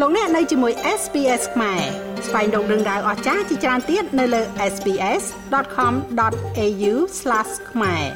លោកអ្នកនៅជាមួយ SPS ខ្មែរស្វែងរកដឹងដៅអស្ចារ្យជាច្រើនទៀតនៅលើ sps.com.au/khmer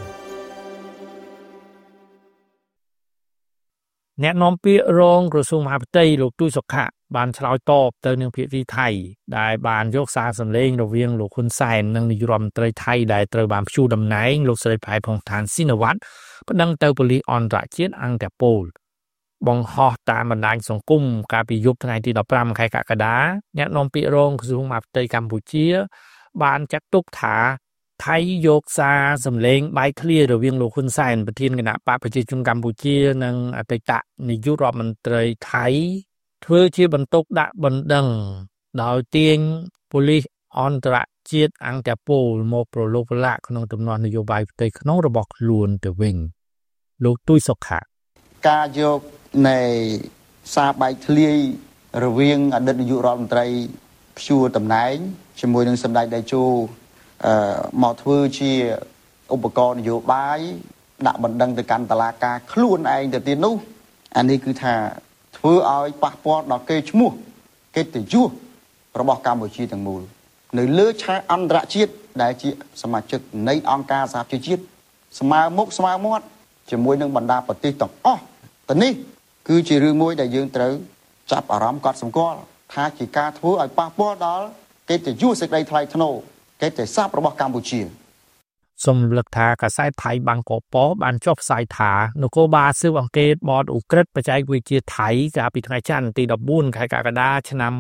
អ្នកនាំពាក្យរងក្រសួងមហាផ្ទៃលោកទូចសុខៈបានឆ្លើយតបទៅនឹងភាគីថៃដែលបានយកសារសម្លេងរវាងលោកហ៊ុនសែននិងនាយករដ្ឋមន្ត្រីថៃដែលត្រូវបានព្យួរតំណែងលោកស្រីផៃផុងឋានស៊ីនវ៉ាត់ប្តឹងទៅប៉ូលីសអន្តរជាតិអង្គតាប៉ូលបង្ហោះតាមបណ្ដាញសង្គមកាលពីយប់ថ្ងៃទី15ខែកក្កដាអ្នកនាំពាក្យរងក្រសួងមហាផ្ទៃកម្ពុជាបានចាត់ទុកថាថៃយកសារសម្លេងបែកឃ្លារវាងលោកហ៊ុនសែនប្រធានគណៈបកប្រជាជនកម្ពុជានិងអតីតនាយករដ្ឋមន្ត្រីថៃធ្វើជាបន្ទុកដាក់បណ្ដឹងដោយទាញប៉ូលីសអន្តរជាតិអង្គតាប៉ូលមកប្រឡូកប្រឡាក់ក្នុងទំនាស់នយោបាយផ្ទៃក្នុងរបស់ខ្លួនទៅវិញលោកទូចសុខៈការយកនៃសារបែកធ្លាយរវាងអតីតនាយករដ្ឋមន្ត្រីព្យួរតំណែងជាមួយនឹងសម្ដេចតេជោមកធ្វើជាឧបករណ៍នយោបាយដាក់បណ្ដឹងទៅកាន់តុលាការខ្លួនឯងទៅទៀតនោះអានេះគឺថាធ្វើឲ្យប៉ះពាល់ដល់កេរ្តិ៍ឈ្មោះកិត្តិយសរបស់កម្ពុជាទាំងមូលនៅលើឆាកអន្តរជាតិដែលជាសមាជិកនៃអង្គការសហប្រជាជាតិស្មើមុខស្មើមាត់ជាមួយនឹងបណ្ដាប្រទេសទាំងអស់តែនេះគឺជារឿងមួយដែលយើងត្រូវចាប់អារម្មណ៍កត់សម្គាល់ថាជាការធ្វើឲ្យប៉ះពាល់ដល់កិត្តិយសសេចក្តីថ្លៃថ្នូរកិត្តិស័ព្ទរបស់កម្ពុជាសំលឹកថាកាសែតថៃបាងកកប៉បានចុះផ្សាយថានគរបាលស៊ើបអង្កេតបតអ៊ុក្រិតបច្ចេកវិទ្យាថៃកាលពីថ្ងៃច័ន្ទទី14ខែកក្កដាឆ្នាំ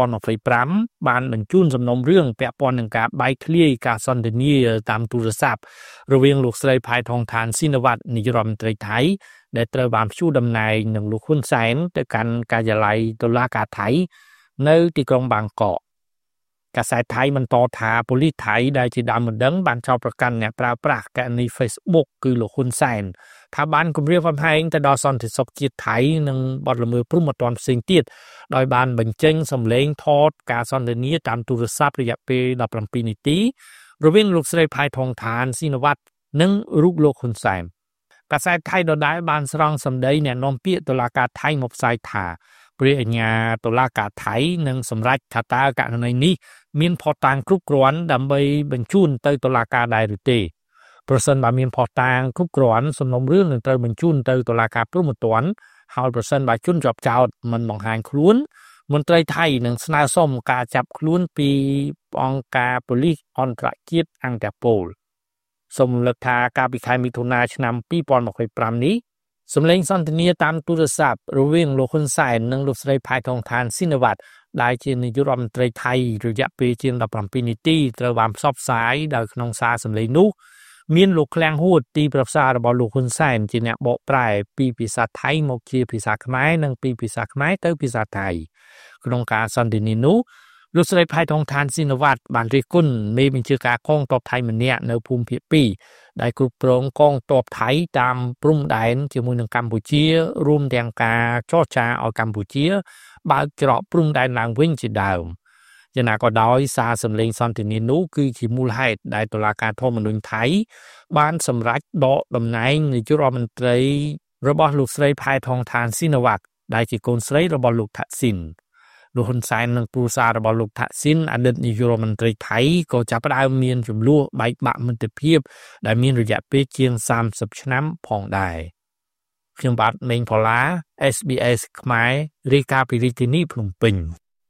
2025បានបញ្ជូនសំណុំរឿងពាក់ព័ន្ធនឹងការបែកធ្លាយការសន្ទនាតាមទូរស័ព្ទរវាងលោកស្រីផៃថុងឋានស៊ីនវ៉ាត់នាយករដ្ឋមន្ត្រីថៃដែលត្រូវបានព្យួរតំណែងនឹងលោកហ៊ុនសែនទៅកាន់ការិយាល័យតុលាការថៃនៅទីក្រុងបាងកកកាសែតថៃបន្តថាប៉ូលីសថៃដែលជាដើមបណ្ដឹងបានចោទប្រកាន់អ្នកប្រើប្រាស់ករណី Facebook គឺលោកហ៊ុនសែនថាបានគំរាមកំហែងទៅដល់សន្តិសុខជាតិថៃនិងបទល្មើសព្រហ្មទណ្ឌផ្សេងទៀតដោយបានបញ្ចេញសម្លេងថតការសន្ទនាតាមទូរស័ព្ទរយៈពេល17នាទីរវាងលោកស្រីផៃថុងឋានស៊ីនវ៉ាត់និងរូបលោកហ៊ុនសែនកាសែតថៃដដែលបានស្រង់សម្ដីអ្នកនាំពាក្យតុលាការថៃមកផ្សាយថាព្រះអាជ្ញាតុលាការថៃនឹងសម្រេចថាតើករណីនេះមានភស្តុតាងគ្រប់គ្រាន់ដើម្បីបញ្ជូនទៅតុលាការដែរឬទេប្រសិនបើមានភស្តុតាងគ្រប់គ្រាន់សំណុំរឿងនឹងត្រូវបញ្ជូនទៅតុលាការព្រហ្មទណ្ឌហើយប្រសិនបើជនជាប់ចោទមិនបង្ហាញខ្លួនមន្ត្រីថៃនឹងស្នើសុំការចាប់ខ្លួនពីអង្គការប៉ូលីសអន្តរជាតិអង្គតាប៉ូលសូមរំលឹកថាកាលពីខែមិថុនាឆ្នាំ2025នេះសម្លេងសន្ទនាតាមទូរស័ព្ទរវាងលោកហ៊ុនសែននិងលោកស្រីផៃថុងឋានស៊ីនវ៉ាត់ដែលជានាយករដ្ឋមន្ត្រីថៃរយៈពេលជាង17នាទីត្រូវបានផ្សព្វផ្សាយដោយក្នុងសារសម្លេងនោះមានលោកឃ្លាំងហួតទីប្រឹក្សារបស់លោកហ៊ុនសែនជាអ្នកបកប្រែពីភាសាថៃមកជាភាសាខ្មែរនិងពីភាសាខ្មែរទៅភាសាថៃក្នុងការសន្ទនានោះលោកស្រីផៃថុងឋានស៊ីនវ៉ាត់បានរិះគន់មេបញ្ជាការកងទ័ពថៃម្នាក់នៅភូមិភាគ2ដែលគ្រប់គ្រងកងទ័ពថៃតាមព្រំដែនជាមួយនឹងកម្ពុជារួមទាំងការចរចាឲ្យកម្ពុជាបើកច្រកព្រំដែនឡើងវិញជាដើមយ៉ាងណាក៏ដោយសារសម្លេងសន្ទនានោះគឺជាមូលហេតុដែលតុលាការធម្មនុញ្ញថៃបានសម្រេចដកតំណែងនាយករដ្ឋមន្ត្រីរបស់លោកស្រីផៃថុងឋានស៊ីនវ៉ាត់ដែលជាកូនស្រីរបស់លោកថាក់ស៊ីនលោកហ៊ុនសែននិងគ្រួសាររបស់លោកថាក់ស៊ីនអតីតនាយករដ្ឋមន្ត្រីថៃក៏ចាប់ផ្ដើមមានចំនួនបែកបាក់មិត្តភាពដែលមានរយៈពេលជាង30ឆ្នាំផងដែរខ្ញុំបាទមេងផល្លា SBS ខ្មែររាយការណ៍ពីរាជធានីភ្នំពេញ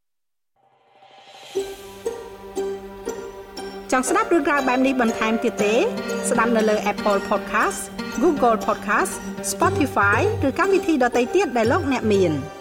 ចង់ស្ដាប់រឿងរ៉ាវបែបនេះបន្ថែមទៀតទេស្ដាប់នៅលើ Apple Podcast Google Podcast Spotify ឬកម្មវិធីដទៃទៀតដែលលោកអ្នកមាន